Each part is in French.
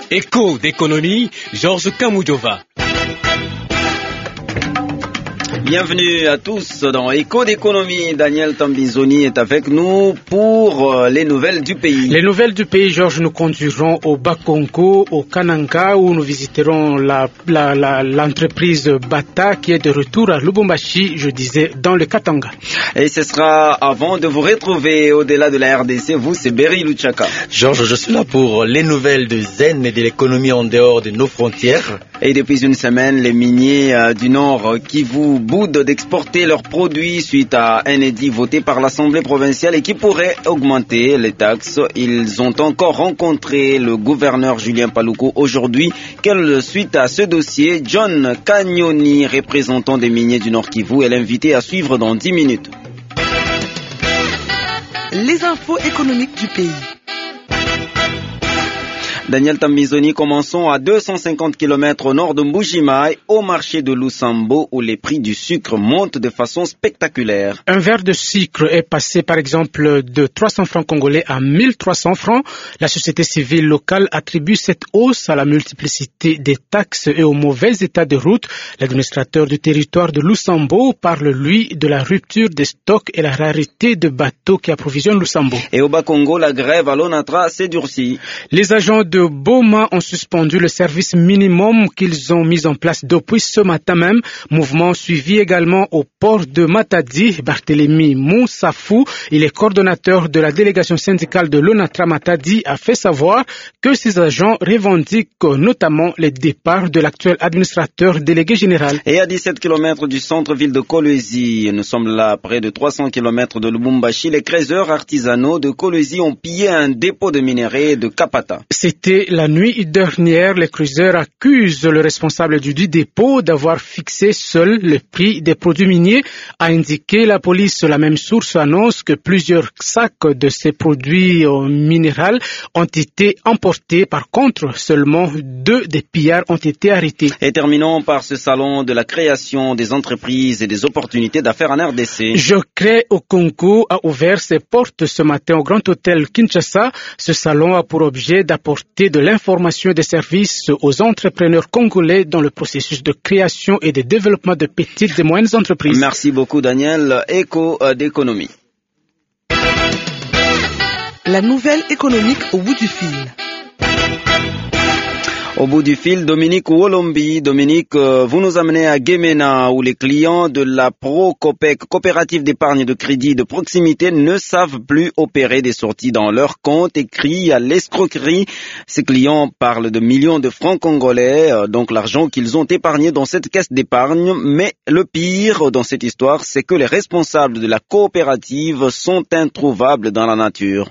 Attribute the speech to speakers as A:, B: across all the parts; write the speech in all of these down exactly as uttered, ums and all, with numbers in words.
A: Écho d'économie, Georges Kamoudjova.
B: Bienvenue à tous dans Écho d'économie. Daniel Tambizoni est avec nous pour les nouvelles du pays.
C: Les nouvelles du pays, Georges, nous conduirons au Bakongo, au Kananga, où nous visiterons la, la, la, l'entreprise Bata qui est de retour à Lubumbashi, je disais, dans le Katanga.
B: Et ce sera avant de vous retrouver au-delà de la R D C. Vous, c'est Berry Luchaka.
D: Georges, je suis là pour les nouvelles de Zen et de l'économie en dehors de nos frontières.
B: Et depuis une semaine, les miniers euh, du Nord Kivu boudent d'exporter leurs produits suite à un édit voté par l'Assemblée provinciale et qui pourrait augmenter les taxes. Ils ont encore rencontré le gouverneur Julien Paluku aujourd'hui. Quelle suite à ce dossier? John Cagnoni, représentant des miniers du Nord Kivu, est l'invité à suivre dans dix minutes.
E: Les infos économiques du pays.
B: Daniel Tambizoni, commençons à deux cent cinquante kilomètres au nord de Mbujimaï, au marché de Lusambo, où les prix du sucre montent de façon spectaculaire.
C: Un verre de sucre est passé par exemple de trois cents francs congolais à mille trois cents francs. La société civile locale attribue cette hausse à la multiplicité des taxes et au mauvais état de route. L'administrateur du territoire de Lusambo parle, lui, de la rupture des stocks et la rareté de bateaux qui approvisionnent Lusambo.
B: Et au Bas-Congo, la grève à l'ONATRA s'est durcie.
C: Les agents de Boma ont suspendu le service minimum qu'ils ont mis en place depuis ce matin même. Mouvement suivi également au port de Matadi. Barthélémy Moussafou, il est coordonnateur de la délégation syndicale de l'ONATRA Matadi, a fait savoir que ces agents revendiquent notamment les départs de l'actuel administrateur délégué général.
B: Et à dix-sept kilomètres du centre-ville de Kolwezi, nous sommes là à près de trois cents kilomètres de Lubumbashi, les creuseurs artisanaux de Kolwezi ont pillé un dépôt de minerais de Kapata.
C: C'était la nuit dernière. Les creuseurs accusent le responsable du dit dépôt d'avoir fixé seul le prix des produits miniers, a indiqué la police. La même source annonce que plusieurs sacs de ces produits minéraux ont été emportés. Par contre, seulement deux des pillards ont été arrêtés.
B: Et terminons par ce salon de la création des entreprises et des opportunités d'affaires en R D C.
C: Je crée au Congo a ouvert ses portes ce matin au Grand Hôtel Kinshasa. Ce salon a pour objet d'apporter de l'information et des services aux entrepreneurs congolais dans le processus de création et de développement de petites et moyennes entreprises.
B: Merci beaucoup Daniel. Écho d'économie.
E: La nouvelle économique au bout du fil.
B: Au bout du fil, Dominique Wolombi. Dominique, vous nous amenez à Gemena où les clients de la Procopec, coopérative d'épargne de crédit de proximité, ne savent plus opérer des sorties dans leur compte et crient à l'escroquerie. Ces clients parlent de millions de francs congolais, donc l'argent qu'ils ont épargné dans cette caisse d'épargne. Mais le pire dans cette histoire, c'est que les responsables de la coopérative sont introuvables dans la nature.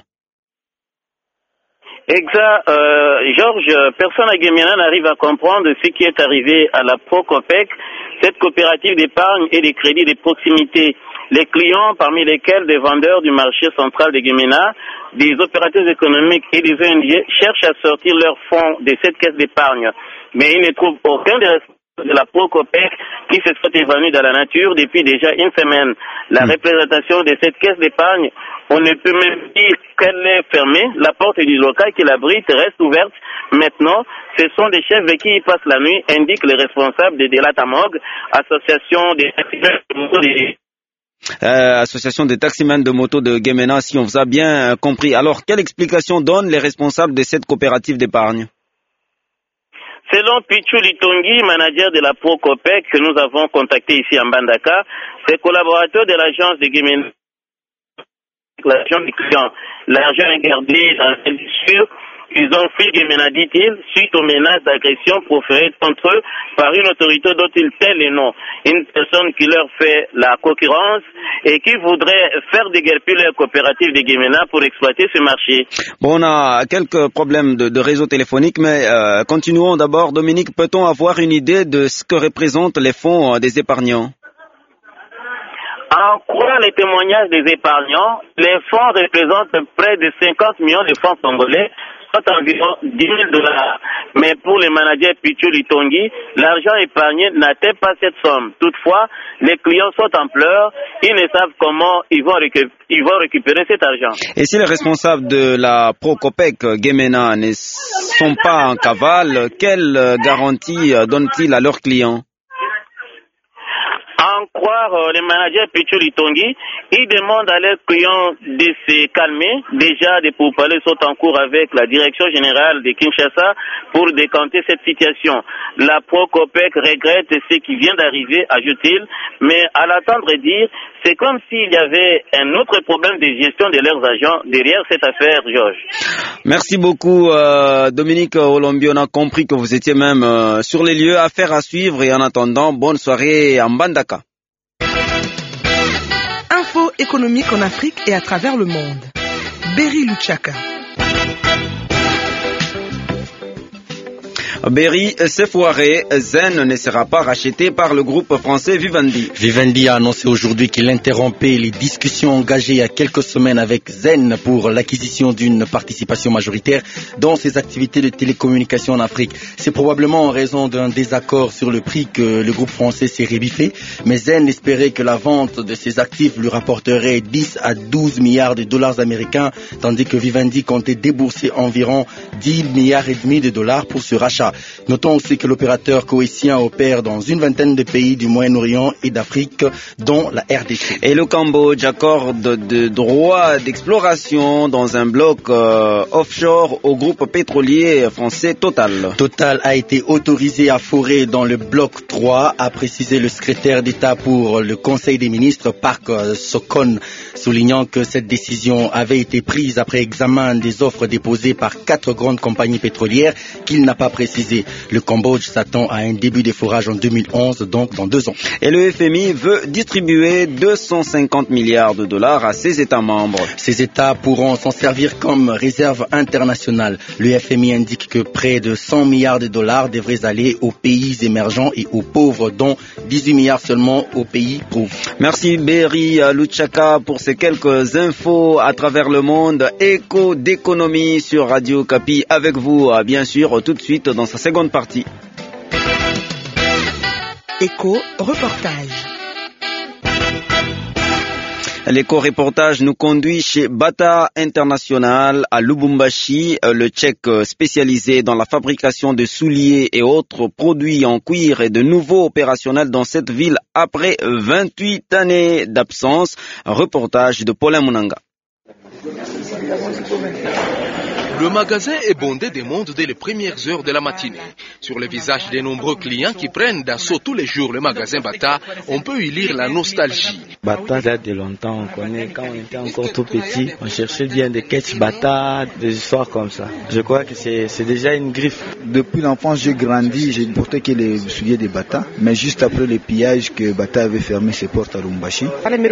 F: Exact, euh, Georges, personne à Gemena n'arrive à comprendre ce qui est arrivé à la Procopec, cette coopérative d'épargne et de crédit de proximité. Les clients, parmi lesquels des vendeurs du marché central de Gemena, des opérateurs économiques et des O N G, cherchent à sortir leurs fonds de cette caisse d'épargne. Mais ils ne trouvent aucun des responsables de la Procopec qui se sont évanouis dans la nature depuis déjà une semaine. La représentation de cette caisse d'épargne, on ne peut même dire qu'elle est fermée. La porte du local qui l'abrite reste ouverte. Maintenant, ce sont des chefs qui y passent la nuit, indiquent les responsables de Delatamog, association des taximens de moto de...
B: Euh, association des taximens de moto de Gemena, si on vous a bien euh, compris. Alors, quelle explication donnent les responsables de cette coopérative d'épargne?
F: Selon Pichu Litongi, manager de la Procopec que nous avons contacté ici à Mbandaka, ces collaborateurs de l'agence de Gemena, l'argent des clients, l'argent est gardé dans la sûr. Ils ont fui Gemena, dit-il, suite aux menaces d'agression proférées contre eux par une autorité dont ils taisent les noms. Une personne qui leur fait la concurrence et qui voudrait faire déguerpir leur coopérative de Gemena pour exploiter ce marché.
B: Bon, on a quelques problèmes de, de réseau téléphonique, mais euh, continuons d'abord. Dominique, peut-on avoir une idée de ce que représentent les fonds euh, des épargnants?
F: En croyant les témoignages des épargnants, les fonds représentent près de cinquante millions de francs congolais, soit environ dix mille dollars. Mais pour le manager Pichu Litongi, l'argent épargné n'atteint pas cette somme. Toutefois, les clients sont en pleurs, ils ne savent comment ils vont, récup- ils vont récupérer cet argent.
B: Et si les responsables de la Procopec Gemena ne sont pas en cavale, quelle garantie donnent-ils à leurs clients?
F: En croire euh, les managers Pichu Litongi, ils demandent à leurs clients de se calmer. Déjà, des pourparlers sont en cours avec la direction générale de Kinshasa pour décanter cette situation. La Procopec regrette ce qui vient d'arriver, ajoute-t-il, mais à l'attendre dire, c'est comme s'il y avait un autre problème de gestion de leurs agents derrière cette affaire, Georges.
B: Merci beaucoup, euh, Dominique Olombi. On a compris que vous étiez même euh, sur les lieux. Affaire à suivre et en attendant, bonne soirée à Mbandaka.
E: Info économique en Afrique et à travers le monde. Berry Luchaka.
B: Berry s'est foiré. Zen ne sera pas racheté par le groupe français Vivendi.
D: Vivendi a annoncé aujourd'hui qu'il interrompait les discussions engagées il y a quelques semaines avec Zen pour l'acquisition d'une participation majoritaire dans ses activités de télécommunication en Afrique. C'est probablement en raison d'un désaccord sur le prix que le groupe français s'est rébiffé, mais Zen espérait que la vente de ses actifs lui rapporterait dix à douze milliards de dollars américains, tandis que Vivendi comptait débourser environ dix milliards et demi de dollars pour ce rachat. Notons aussi que l'opérateur coïtien opère dans une vingtaine de pays du Moyen-Orient et d'Afrique, dont la R D C.
B: Et le Cambodge accorde de droits d'exploration dans un bloc euh, offshore au groupe pétrolier français Total.
D: Total a été autorisé à forer dans le bloc trois, a précisé le secrétaire d'État pour le Conseil des ministres, Park Sokon, soulignant que cette décision avait été prise après examen des offres déposées par quatre grandes compagnies pétrolières qu'il n'a pas précisé. Le Cambodge s'attend à un début des forages en deux mille onze, donc dans deux ans.
B: Et le F M I veut distribuer deux cent cinquante milliards de dollars à ses États membres.
D: Ces États pourront s'en servir comme réserve internationale. Le F M I indique que près de cent milliards de dollars devraient aller aux pays émergents et aux pauvres, dont dix-huit milliards seulement aux pays pauvres.
B: Merci Berry Luchaka pour ces quelques infos à travers le monde. Écho d'économie sur Radio Kapi avec vous, bien sûr, tout de suite dans sa seconde partie.
E: Écho reportage.
B: L'éco-reportage nous conduit chez Bata International à Lubumbashi, le Tchèque spécialisé dans la fabrication de souliers et autres produits en cuir est de nouveau opérationnel dans cette ville après vingt-huit années d'absence. Reportage de Paulin Munanga.
G: Le magasin est bondé de monde dès les premières heures de la matinée. Sur les visages des nombreux clients qui prennent d'assaut tous les jours le magasin Bata, on peut y lire la nostalgie.
H: Bata date de longtemps, on connaît quand on était encore tout petit, on cherchait bien des catch Bata, des histoires comme ça. Je crois que c'est, c'est déjà une griffe.
I: Depuis l'enfance, j'ai grandi, j'ai porté que les souliers de Bata, mais juste après le pillage que Bata avait fermé ses portes à Lubumbashi.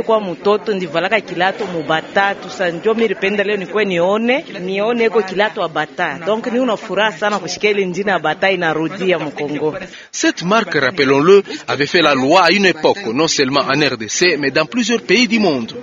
G: Cette marque, rappelons-le, avait fait la loi à une époque, non seulement en R D C, mais dans plusieurs pays du monde.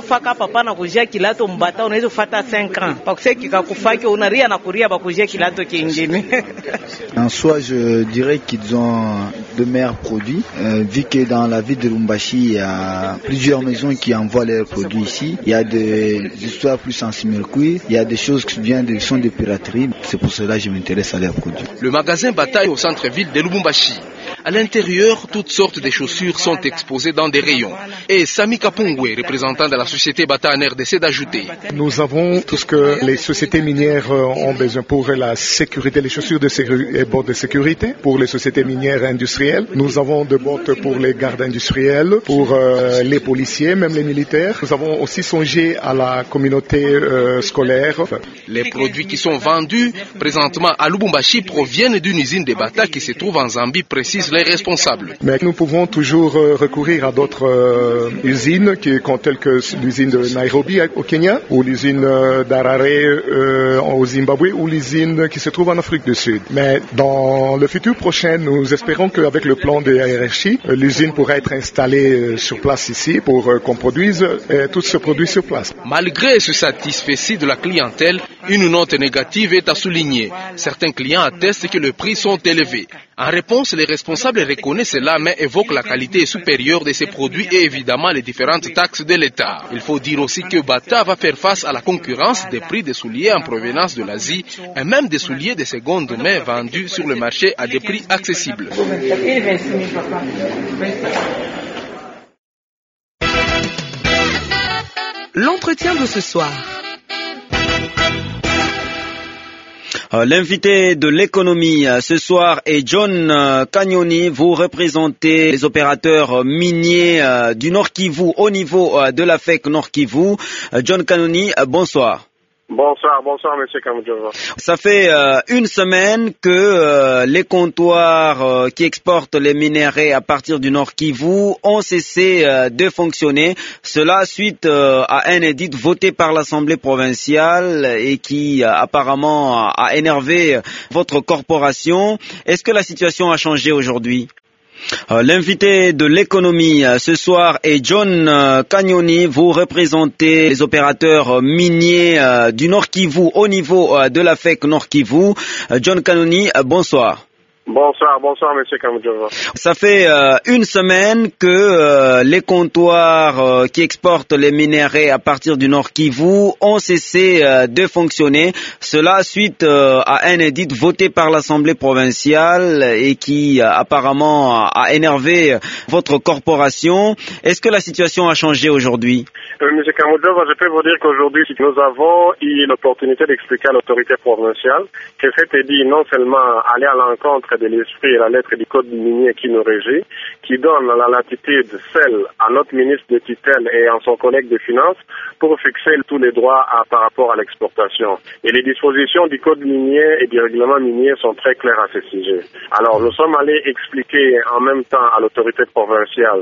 I: En soi, je dirais qu'ils ont de meilleurs produits, euh, vu que dans la ville de Lubumbashi, il y a plusieurs maisons qui envoient leurs produits ici. Il y a des histoires plus sensibles au cuir, il y a des choses qui viennent de sont de piraterie. C'est pour cela que je m'intéresse à leurs produits.
G: Le magasin Bata est au centre-ville de Lubumbashi. À l'intérieur, toutes sortes de chaussures sont exposées dans des rayons. Et Sami Kapungwe, représentant de la société Bata en R D C, d'ajouter.
J: Nous avons tout ce que les sociétés minières ont besoin pour la sécurité, les chaussures de sécurité et bottes de sécurité, pour les sociétés minières industrielles. Nous avons des bottes pour les gardes industriels, pour euh, les policiers, même les militaires. Nous avons aussi songé à la communauté euh, scolaire.
G: Les produits qui sont vendus présentement à Lubumbashi proviennent d'une usine de Bata qui se trouve en Zambie, précise les responsables.
J: Mais nous pouvons toujours euh, recourir à d'autres euh, usines qui, telles que l'usine de Nairobi au Kenya, ou l'usine euh, d'Harare euh, au Zimbabwe, ou l'usine qui se trouve en Afrique du Sud. Mais dans le futur prochain, nous espérons qu'avec le plan de hiérarchie, euh, l'usine pourra être installée euh, sur place ici pour euh, qu'on produise euh, tout ce produit sur place.
G: Malgré ce satisfecit de la clientèle, Une note négative est à souligner. Certains clients attestent que les prix sont élevés. En réponse, les responsables reconnaissent cela mais évoquent la qualité supérieure de ces produits et évidemment les différentes taxes de l'État. Il faut dire aussi que Bata va faire face à la concurrence des prix des souliers en provenance de l'Asie et même des souliers de seconde main vendus sur le marché à des prix accessibles.
E: L'entretien de ce soir.
B: L'invité de l'économie ce soir est John Cagnoni. Vous représentez les opérateurs miniers du Nord Kivu au niveau de la F E C Nord Kivu. John Cagnoni, bonsoir.
K: Bonsoir, bonsoir Monsieur Kamujova.
B: Ça fait euh, une semaine que euh, les comptoirs euh, qui exportent les minerais à partir du Nord Kivu ont cessé euh, de fonctionner. Cela suite euh, à un édit voté par l'Assemblée provinciale et qui euh, apparemment a énervé votre corporation. Est-ce que la situation a changé aujourd'hui? Euh, L'invité de l'économie euh, ce soir est John euh, Cagnoni. Vous représentez les opérateurs euh, miniers euh, du Nord Kivu au niveau euh, de la F E C Nord Kivu. Euh, John Cagnoni, euh, bonsoir.
K: Bonsoir, bonsoir Monsieur Kamujova.
B: Ça fait euh, une semaine que euh, les comptoirs euh, qui exportent les minerais à partir du Nord Kivu ont cessé euh, de fonctionner. Cela suite euh, à un édit voté par l'Assemblée provinciale et qui euh, apparemment a énervé votre corporation. Est-ce que la situation a changé aujourd'hui?
K: Euh, Monsieur Kamujova, je peux vous dire qu'aujourd'hui, nous avons eu l'opportunité d'expliquer à l'autorité provinciale que cet édit non seulement allait à l'encontre de l'esprit et la lettre du code minier qui nous régit, qui donne la latitude celle à notre ministre de tutelle et à son collègue des finances pour fixer tous les droits à, par rapport à l'exportation. Et les dispositions du code minier et du règlement minier sont très claires à ce sujet. Alors nous sommes allés expliquer en même temps à l'autorité provinciale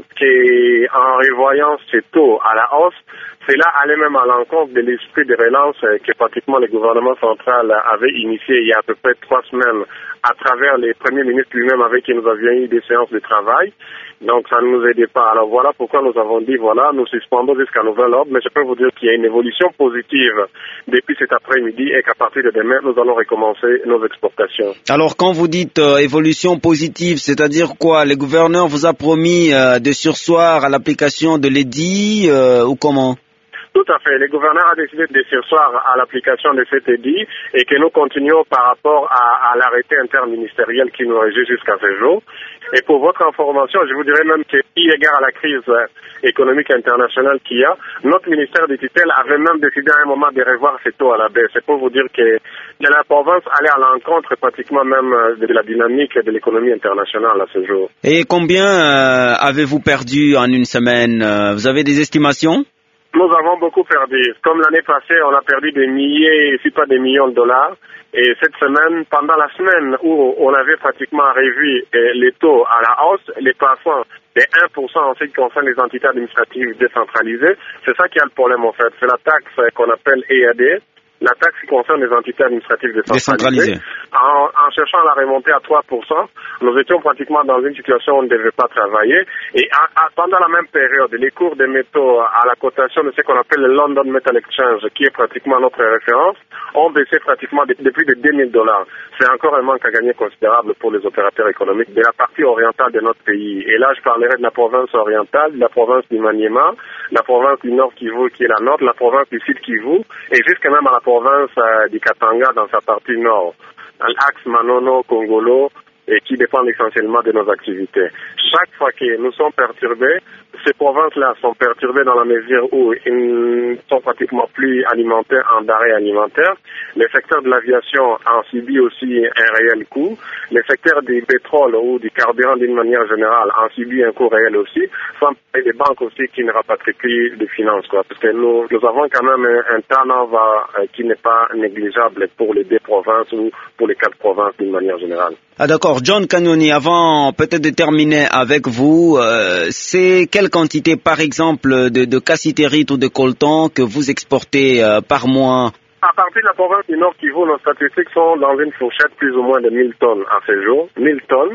K: qu'en revoyant ces taux à la hausse, cela allait même à l'encontre de l'esprit de relance que pratiquement le gouvernement central avait initié il y a à peu près trois semaines à travers les premiers ministres lui-même avec qui nous avions eu des séances de travail. Donc ça ne nous aidait pas. Alors voilà pourquoi nous avons dit, voilà, nous suspendons jusqu'à nouvel ordre, mais je peux vous dire qu'il y a une évolution positive depuis cet après-midi et qu'à partir de demain, nous allons recommencer nos exportations.
B: Alors quand vous dites euh, évolution positive, c'est-à-dire quoi? Le gouverneur vous a promis euh, de surseoir à l'application de l'édit euh, ou comment?
K: Tout à fait. Le gouverneur a décidé de surseoir à l'application de cet édit et que nous continuons par rapport à, à l'arrêté interministériel qui nous régit jusqu'à ce jour. Et pour votre information, je vous dirais même que, eu égard à la crise économique internationale qu'il y a, notre ministère des tutelles avait même décidé à un moment de revoir ces taux à la baisse. C'est pour vous dire que la province allait à l'encontre pratiquement même de la dynamique de l'économie internationale à ce jour.
B: Et combien euh, avez-vous perdu en une semaine? Vous avez des estimations?
K: Nous avons beaucoup perdu. Comme l'année passée, on a perdu des milliers, si pas des millions de dollars. Et cette semaine, pendant la semaine où on avait pratiquement revu les taux à la hausse, les plafonds de un pour cent en ce qui concerne les entités administratives décentralisées, c'est ça qui a le problème en fait. C'est la taxe qu'on appelle E A D. La taxe qui concerne les entités administratives décentralisées. En, en cherchant à la remonter à trois pour cent, nous étions pratiquement dans une situation où on ne devait pas travailler. Et à, à, pendant la même période, les cours des métaux à la cotation de ce qu'on appelle le London Metal Exchange, qui est pratiquement notre référence, ont baissé pratiquement de, de plus de deux mille dollars. C'est encore un manque à gagner considérable pour les opérateurs économiques de la partie orientale de notre pays. Et là, je parlerai de la province orientale, de la province du Maniema, la province du Nord Kivu qui est la nôtre, la province du Sud Kivu, et jusqu'à même à la province euh, du Katanga dans sa partie nord, l'axe Manono-Congolo, et qui dépendent essentiellement de nos activités. Chaque fois que nous sommes perturbés, ces provinces-là sont perturbées dans la mesure où ils ne sont pratiquement plus alimentés en denrées alimentaires. Le secteur de l'aviation en subit aussi un réel coût. Le secteur du pétrole ou du carburant d'une manière générale en subit un coût réel aussi. Sans parler des banques aussi qui ne rapatrient plus de finances, quoi. Parce que nous, nous avons quand même un, un turnover qui n'est pas négligeable pour les deux provinces ou pour les quatre provinces d'une manière générale.
B: Ah d'accord, John Cagnoni, avant peut-être de terminer avec vous, euh, c'est quelle quantité par exemple de, de cassiterite ou de coltan que vous exportez euh, par mois?
K: À partir de la province du Nord Kivu, nos statistiques sont dans une fourchette plus ou moins de mille tonnes à ce jour, mille tonnes.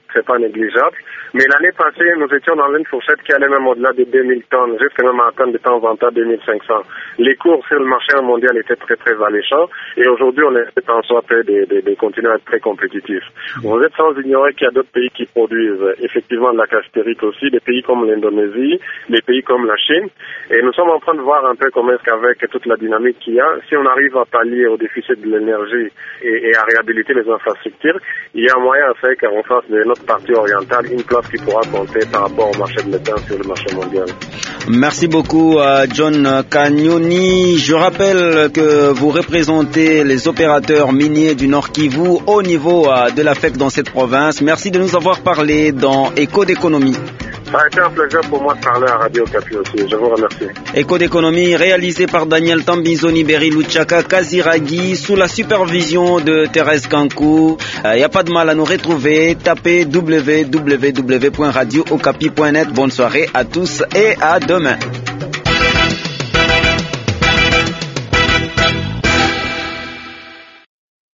K: c'est pas négligeable. Mais l'année passée, nous étions dans une fourchette qui allait même au-delà de deux mille tonnes, jusqu'à même atteindre de temps en temps deux mille cinq cents. Les cours sur le marché mondial étaient très très alléchants et aujourd'hui on est en sorte de, de, de continuer à être très compétitif. Vous êtes sans ignorer qu'il y a d'autres pays qui produisent effectivement de la cassiterite aussi, des pays comme l'Indonésie, des pays comme la Chine, et nous sommes en train de voir un peu comment est-ce qu'avec toute la dynamique qu'il y a, si on arrive à pallier au déficit de l'énergie et, et à réhabiliter les infrastructures, il y a moyen à faire qu'on fasse de notre partie orientale une place qui pourra compter par rapport au marché de l'étain sur le marché mondial.
B: Merci beaucoup à John Cagnoni. Je rappelle que vous représentez les opérateurs miniers du Nord Kivu au niveau de la F E C dans cette province. Merci de nous avoir parlé dans Écho d'économie.
K: Ça a été un plaisir pour moi de parler à Radio Okapi aussi. Je vous remercie.
B: Écho d'économie réalisé par Daniel Tambizoni, Berry Luchaka, Kaziragi, sous la supervision de Thérèse Kankou. Il n'y a pas de mal à nous retrouver. Tapez w w w point radio okapi point net. Bonne soirée à tous et à demain.